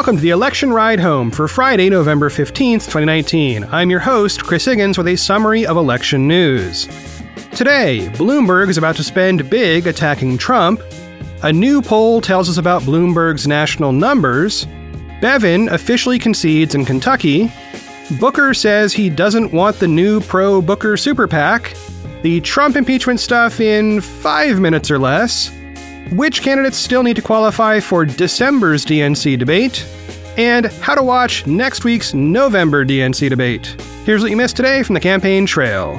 Welcome to the Election Ride Home for Friday, November 15th, 2019. I'm your host, Chris Higgins, with a summary of election news. Today, Bloomberg is about to spend big attacking Trump. A new poll tells us about Bloomberg's national numbers. Bevin officially concedes in Kentucky. Booker says he doesn't want the new pro-Booker super PAC. The Trump impeachment stuff in 5 minutes or less. Which candidates still need to qualify for December's DNC debate. And how to watch next week's November DNC debate. Here's what you missed today from the campaign trail.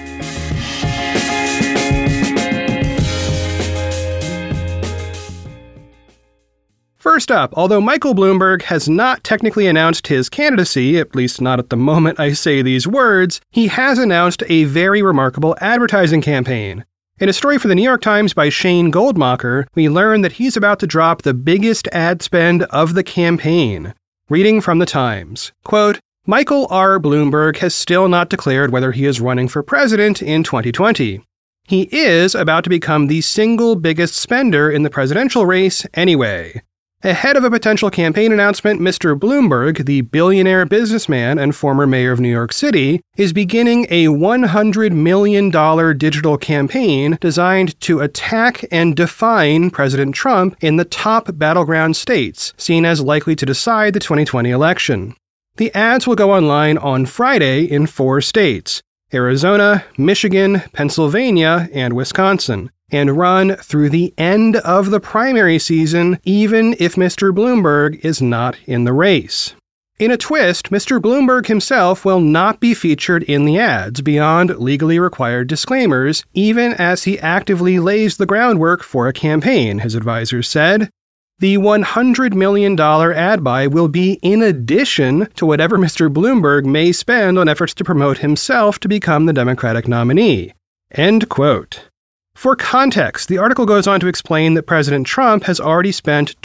First up, although Michael Bloomberg has not technically announced his candidacy, at least not at the moment I say these words, he has announced a very remarkable advertising campaign. In a story for the New York Times by Shane Goldmacher, we learn that he's about to drop the biggest ad spend of the campaign. Reading from the Times, quote, Michael R. Bloomberg has still not declared whether he is running for president in 2020. He is about to become the single biggest spender in the presidential race anyway. Ahead of a potential campaign announcement, Mr. Bloomberg, the billionaire businessman and former mayor of New York City, is beginning a $100 million digital campaign designed to attack and define President Trump in the top battleground states, seen as likely to decide the 2020 election. The ads will go online on Friday in 4 states: Arizona, Michigan, Pennsylvania, and Wisconsin, and run through the end of the primary season, even if Mr. Bloomberg is not in the race. In a twist, Mr. Bloomberg himself will not be featured in the ads beyond legally required disclaimers, even as he actively lays the groundwork for a campaign, his advisors said. The $100 million ad buy will be in addition to whatever Mr. Bloomberg may spend on efforts to promote himself to become the Democratic nominee. End quote. For context, the article goes on to explain that President Trump has already spent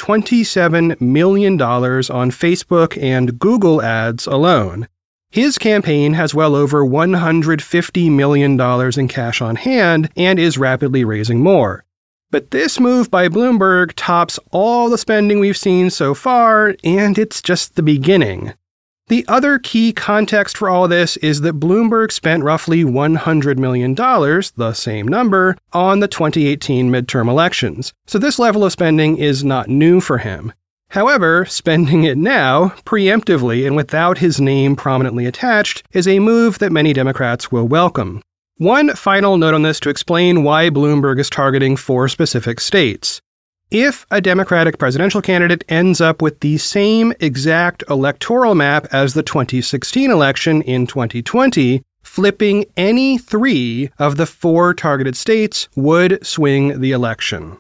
$27 million on Facebook and Google ads alone. His campaign has well over $150 million in cash on hand and is rapidly raising more. But this move by Bloomberg tops all the spending we've seen so far, and it's just the beginning. The other key context for all this is that Bloomberg spent roughly $100 million, the same number, on the 2018 midterm elections, so this level of spending is not new for him. However, spending it now, preemptively and without his name prominently attached, is a move that many Democrats will welcome. One final note on this to explain why Bloomberg is targeting 4 specific states. If a Democratic presidential candidate ends up with the same exact electoral map as the 2016 election in 2020, flipping any 3 of the 4 targeted states would swing the election.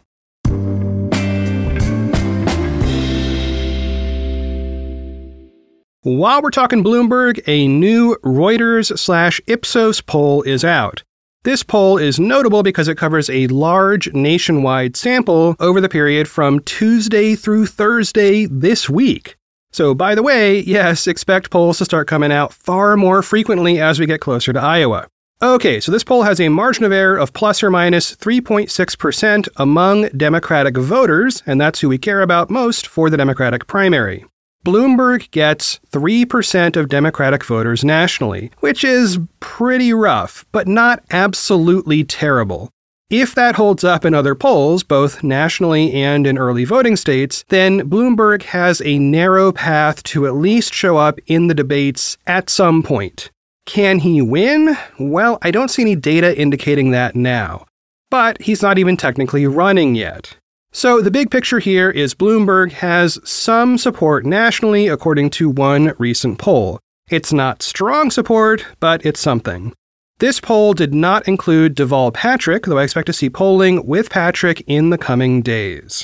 While we're talking Bloomberg, a new Reuters/Ipsos poll is out. This poll is notable because it covers a large nationwide sample over the period from Tuesday through Thursday this week. So, by the way, yes, expect polls to start coming out far more frequently as we get closer to Iowa. Okay, so this poll has a margin of error of plus or minus 3.6% among Democratic voters, and that's who we care about most for the Democratic primary. Bloomberg gets 3% of Democratic voters nationally, which is pretty rough, but not absolutely terrible. If that holds up in other polls, both nationally and in early voting states, then Bloomberg has a narrow path to at least show up in the debates at some point. Can he win? Well, I don't see any data indicating that now. But he's not even technically running yet. So the big picture here is Bloomberg has some support nationally, according to one recent poll. It's not strong support, but it's something. This poll did not include Deval Patrick, though I expect to see polling with Patrick in the coming days.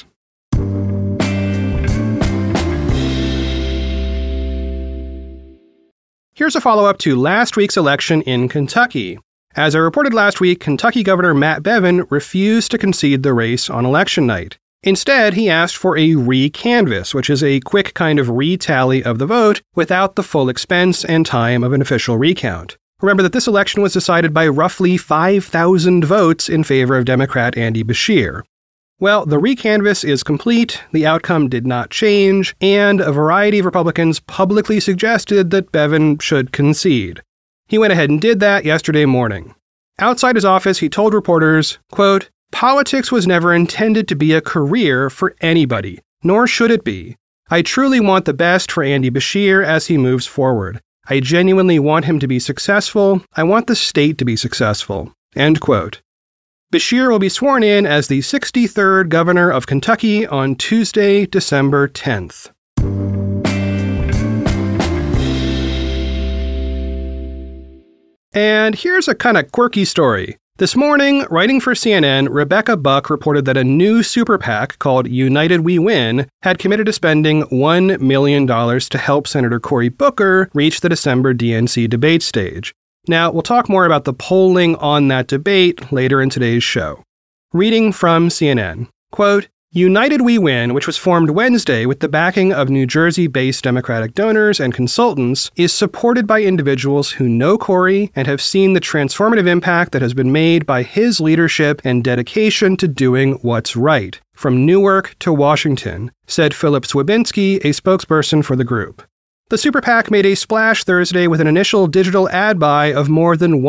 Here's a follow-up to last week's election in Kentucky. As I reported last week, Kentucky Governor Matt Bevin refused to concede the race on election night. Instead, he asked for a re-canvass, which is a quick kind of retally of the vote without the full expense and time of an official recount. Remember that this election was decided by roughly 5,000 votes in favor of Democrat Andy Beshear. Well, the recanvass is complete, the outcome did not change, and a variety of Republicans publicly suggested that Bevin should concede. He went ahead and did that yesterday morning. Outside his office, he told reporters, quote, "Politics was never intended to be a career for anybody, nor should it be. I truly want the best for Andy Beshear as he moves forward. I genuinely want him to be successful. I want the state to be successful." End quote. Beshear will be sworn in as the 63rd governor of Kentucky on Tuesday, December 10th. And here's a kind of quirky story. This morning, writing for CNN, Rebecca Buck reported that a new super PAC called United We Win had committed to spending $1 million to help Senator Cory Booker reach the December DNC debate stage. Now, we'll talk more about the polling on that debate later in today's show. Reading from CNN, quote, United We Win, which was formed Wednesday with the backing of New Jersey-based Democratic donors and consultants, is supported by individuals who know Cory and have seen the transformative impact that has been made by his leadership and dedication to doing what's right, from Newark to Washington, said Philip Swabinski, a spokesperson for the group. The Super PAC made a splash Thursday with an initial digital ad buy of more than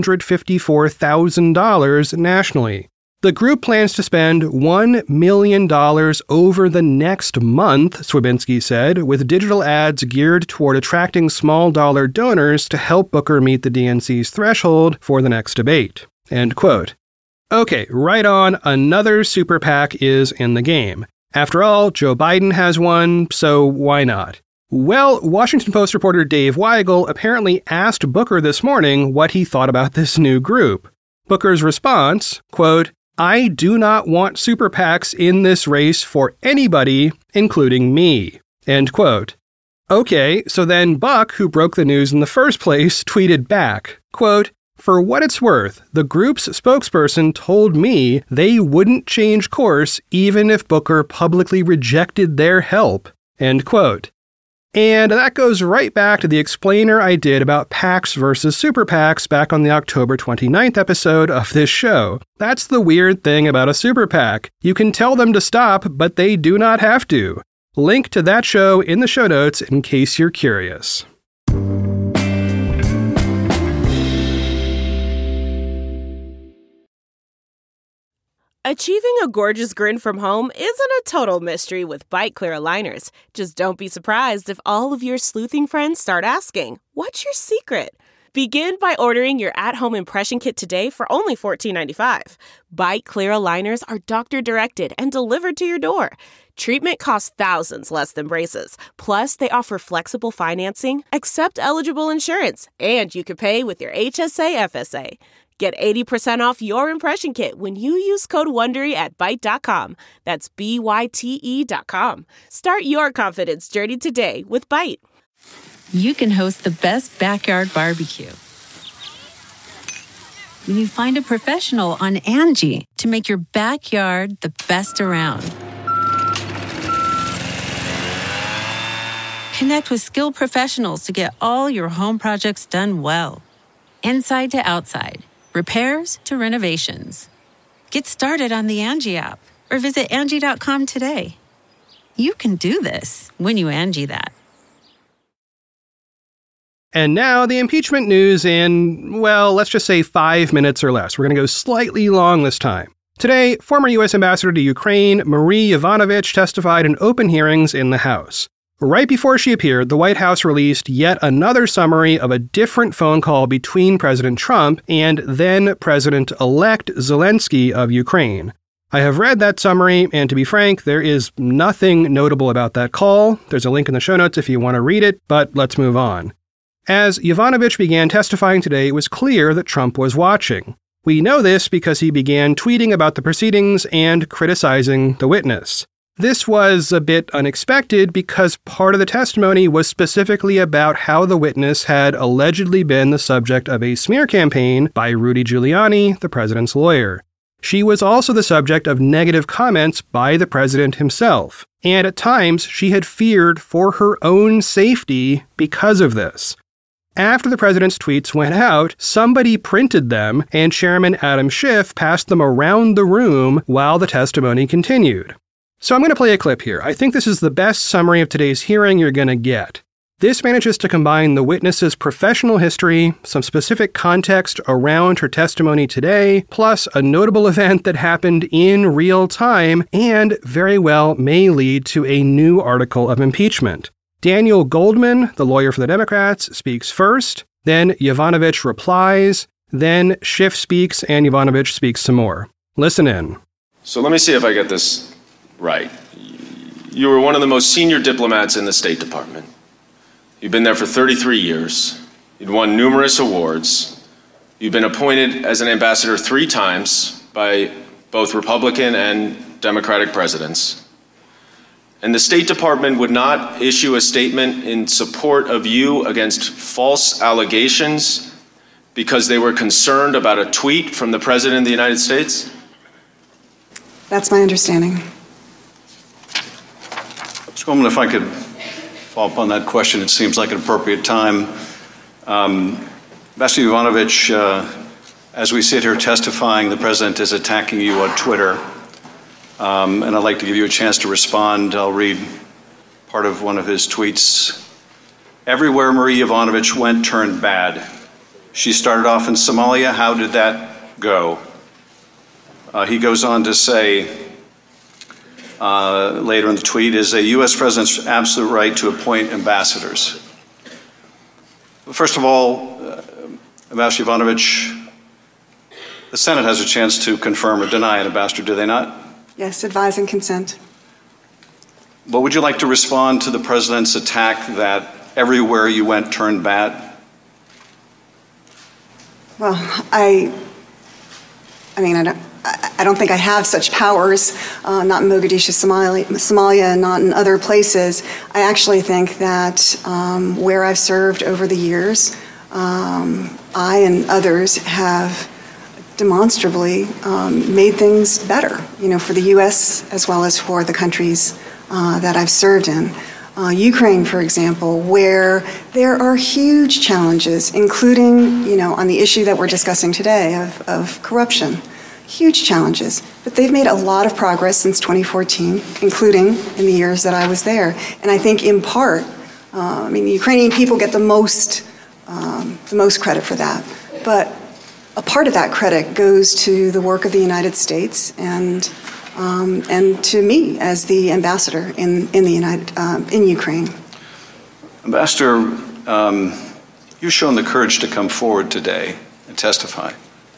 $154,000 nationally. The group plans to spend $1 million over the next month, Swabinski said, with digital ads geared toward attracting small-dollar donors to help Booker meet the DNC's threshold for the next debate. End quote. Okay, right on, another Super PAC is in the game. After all, Joe Biden has one, so why not? Well, Washington Post reporter Dave Weigel apparently asked Booker this morning what he thought about this new group. Booker's response, quote, I do not want super PACs in this race for anybody, including me, end quote. Okay, so then Buck, who broke the news in the first place, tweeted back, quote, for what it's worth, the group's spokesperson told me they wouldn't change course even if Booker publicly rejected their help, end quote. And that goes right back to the explainer I did about PACs versus super PACs back on the October 29th episode of this show. That's the weird thing about a super PAC. You can tell them to stop, but they do not have to. Link to that show in the show notes in case you're curious. Achieving a gorgeous grin from home isn't a total mystery with Byte Clear aligners. Just don't be surprised if all of your sleuthing friends start asking, what's your secret? Begin by ordering your at-home impression kit today for only $14.95. Byte Clear aligners are doctor-directed and delivered to your door. Treatment costs thousands less than braces. Plus, they offer flexible financing, accept eligible insurance, and you can pay with your HSA FSA. Get 80% off your impression kit when you use code WONDERY at Byte.com. That's BYTE.com. Start your confidence journey today with Byte. You can host the best backyard barbecue when you find a professional on Angie to make your backyard the best around. Connect with skilled professionals to get all your home projects done well. Inside to outside. Repairs to renovations. Get started on the Angie app or visit Angie.com today. You can do this when you Angie that. And now the impeachment news in, well, let's just say 5 minutes or less. We're going to go slightly long this time. Today, former U.S. Ambassador to Ukraine, Marie Yovanovitch, testified in open hearings in the House. Right before she appeared, the White House released yet another summary of a different phone call between President Trump and then President-elect Zelensky of Ukraine. I have read that summary, and to be frank, there is nothing notable about that call. There's a link in the show notes if you want to read it, but let's move on. As Yovanovitch began testifying today, it was clear that Trump was watching. We know this because he began tweeting about the proceedings and criticizing the witness. This was a bit unexpected because part of the testimony was specifically about how the witness had allegedly been the subject of a smear campaign by Rudy Giuliani, the president's lawyer. She was also the subject of negative comments by the president himself, and at times she had feared for her own safety because of this. After the president's tweets went out, somebody printed them, and Chairman Adam Schiff passed them around the room while the testimony continued. So I'm going to play a clip here. I think this is the best summary of today's hearing you're going to get. This manages to combine the witness's professional history, some specific context around her testimony today, plus a notable event that happened in real time and very well may lead to a new article of impeachment. Daniel Goldman, the lawyer for the Democrats, speaks first, then Yovanovitch replies, then Schiff speaks, and Yovanovitch speaks some more. Listen in. So let me see if I get this right. You were one of the most senior diplomats in the State Department. You've been there for 33 years. You'd won numerous awards. You've been appointed as an ambassador 3 times by both Republican and Democratic presidents. And the State Department would not issue a statement in support of you against false allegations because they were concerned about a tweet from the President of the United States? That's my understanding. Mr. Goldman, if I could follow up on that question, it seems like an appropriate time. Ambassador Yovanovitch, as we sit here testifying, the President is attacking you on Twitter. And I'd like to give you a chance to respond. I'll read part of one of his tweets. Everywhere Marie Yovanovitch went turned bad. She started off in Somalia. How did that go? He goes on to say later in the tweet, is a U.S. president's absolute right to appoint ambassadors. First of all, Ambassador Yovanovitch, the Senate has a chance to confirm or deny an ambassador, do they not? Yes, advise and consent. But would you like to respond to the president's attack that everywhere you went turned bad? Well, I don't think I have such powers, not in Mogadishu, Somalia, and not in other places. I actually think that where I've served over the years, I and others have demonstrably made things better, for the U.S. as well as for the countries that I've served in. Ukraine, for example, where there are huge challenges, including, on the issue that we're discussing today of corruption. Huge challenges, but they've made a lot of progress since 2014, including in the years that I was there. And I think in part, the Ukrainian people get the most credit for that. But a part of that credit goes to the work of the United States and to me as the ambassador in Ukraine. Ambassador, you've shown the courage to come forward today and testify.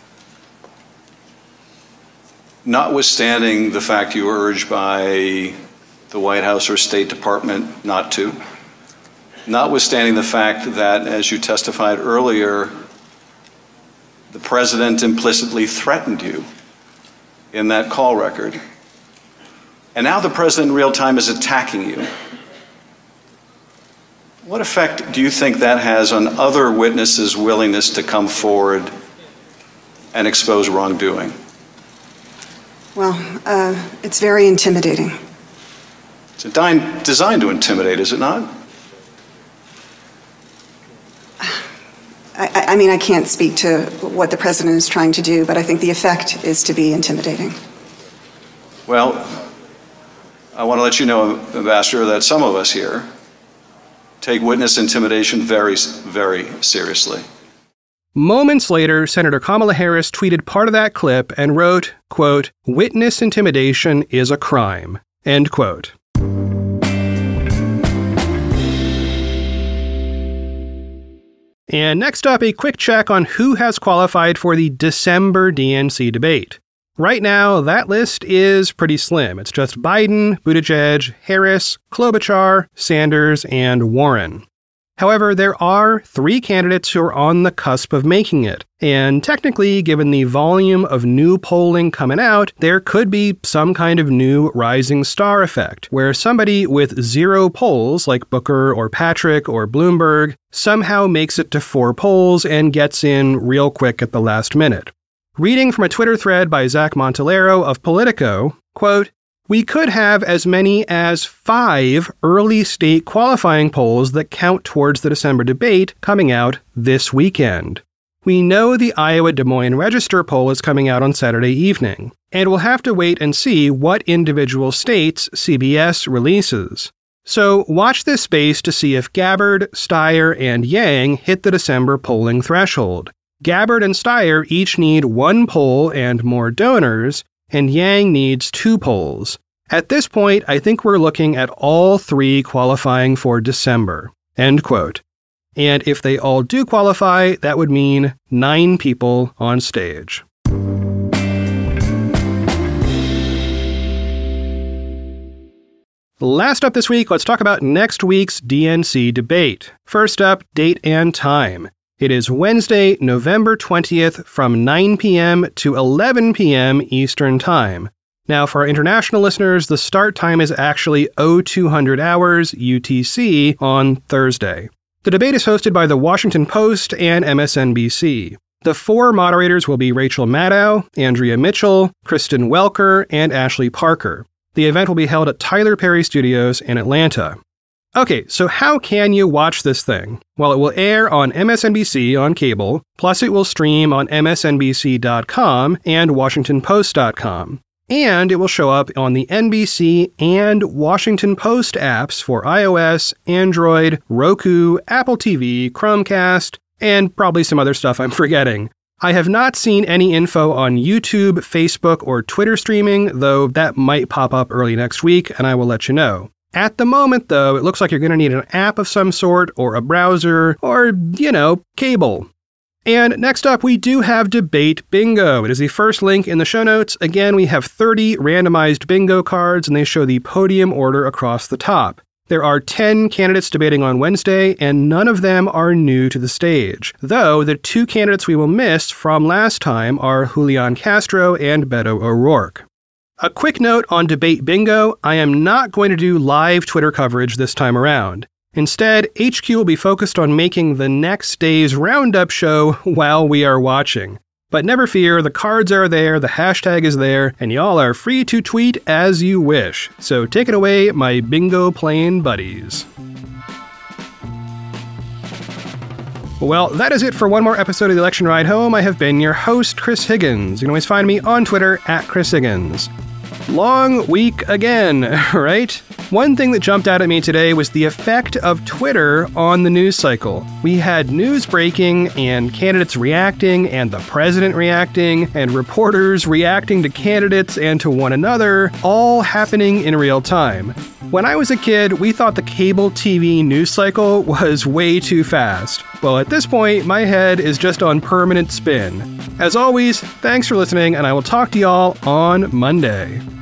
Notwithstanding the fact you were urged by the White House or State Department not to, notwithstanding the fact that, as you testified earlier, the president implicitly threatened you in that call record, and now the president in real time is attacking you. What effect do you think that has on other witnesses' willingness to come forward and expose wrongdoing? Well, it's very intimidating. It's designed to intimidate, is it not? I can't speak to what the president is trying to do, but I think the effect is to be intimidating. Well, I want to let you know, Ambassador, that some of us here take witness intimidation very, very seriously. Moments later, Senator Kamala Harris tweeted part of that clip and wrote, quote, "Witness intimidation is a crime," end quote. And next up, a quick check on who has qualified for the December DNC debate. Right now, that list is pretty slim. It's just Biden, Buttigieg, Harris, Klobuchar, Sanders, and Warren. However, there are 3 candidates who are on the cusp of making it. And technically, given the volume of new polling coming out, there could be some kind of new rising star effect, where somebody with 0 polls, like Booker or Patrick or Bloomberg, somehow makes it to 4 polls and gets in real quick at the last minute. Reading from a Twitter thread by Zach Montellero of Politico, quote, we could have as many as 5 early state qualifying polls that count towards the December debate coming out this weekend. We know the Iowa Des Moines Register poll is coming out on Saturday evening, and we'll have to wait and see what individual states CBS releases. So watch this space to see if Gabbard, Steyer, and Yang hit the December polling threshold. Gabbard and Steyer each need 1 poll and more donors, and Yang needs 2 polls. At this point, I think we're looking at all 3 qualifying for December." End quote. And if they all do qualify, that would mean 9 people on stage. Last up this week, let's talk about next week's DNC debate. First up, date and time. It is Wednesday, November 20th from 9 p.m. to 11 p.m. Eastern Time. Now, for our international listeners, the start time is actually 0200 hours UTC on Thursday. The debate is hosted by The Washington Post and MSNBC. The 4 moderators will be Rachel Maddow, Andrea Mitchell, Kristen Welker, and Ashley Parker. The event will be held at Tyler Perry Studios in Atlanta. Okay, so how can you watch this thing? Well, it will air on MSNBC on cable, plus it will stream on MSNBC.com and WashingtonPost.com. And it will show up on the NBC and Washington Post apps for iOS, Android, Roku, Apple TV, Chromecast, and probably some other stuff I'm forgetting. I have not seen any info on YouTube, Facebook, or Twitter streaming, though that might pop up early next week, and I will let you know. At the moment, though, it looks like you're going to need an app of some sort, or a browser, or, cable. And next up, we do have Debate Bingo. It is the first link in the show notes. Again, we have 30 randomized bingo cards, and they show the podium order across the top. There are 10 candidates debating on Wednesday, and none of them are new to the stage. Though, the 2 candidates we will miss from last time are Julian Castro and Beto O'Rourke. A quick note on Debate Bingo, I am not going to do live Twitter coverage this time around. Instead, HQ will be focused on making the next day's roundup show while we are watching. But never fear, the cards are there, the hashtag is there, and y'all are free to tweet as you wish. So take it away, my bingo playing buddies. Well, that is it for one more episode of The Election Ride Home. I have been your host, Chris Higgins. You can always find me on Twitter at Chris Higgins. Long week again, right? One thing that jumped out at me today was the effect of Twitter on the news cycle. We had news breaking and candidates reacting and the president reacting and reporters reacting to candidates and to one another, all happening in real time. When I was a kid, we thought the cable TV news cycle was way too fast. Well, at this point, my head is just on permanent spin. As always, thanks for listening, and I will talk to y'all on Monday.